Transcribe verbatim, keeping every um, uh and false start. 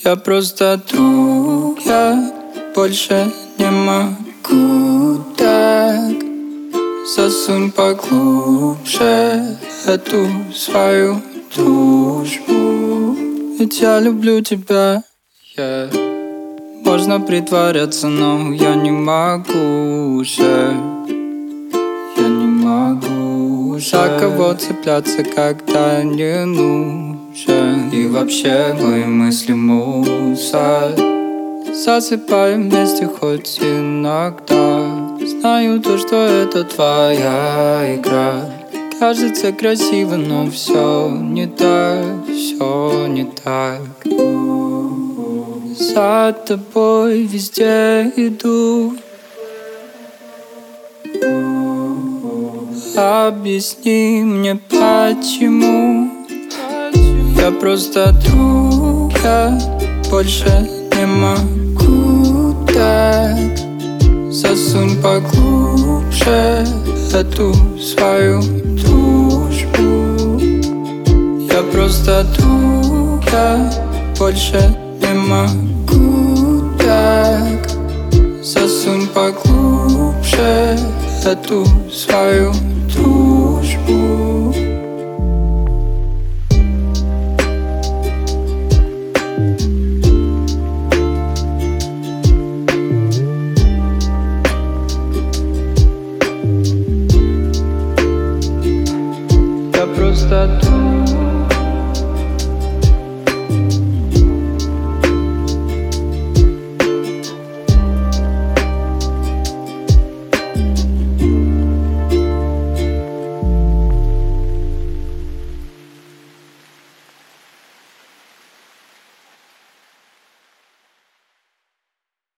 Я просто друг, я больше не могу так. Засунь поглубже эту свою дружбу. Ведь я люблю тебя, yeah. Можно притворяться, но я не могу уже. Я не могу уже за кого цепляться, когда не нужен. И вообще мои мысли мусор. Засыпаем вместе хоть иногда. Знаю то, что это твоя игра. Кажется красиво, но все не так, все не так. За тобой везде иду. Объясни мне почему. Я просто друг, я больше не могу так. Засунь поглубже эту свою дружбу. Я просто друг, я больше не могу так. Засунь поглубже эту свою дружбу.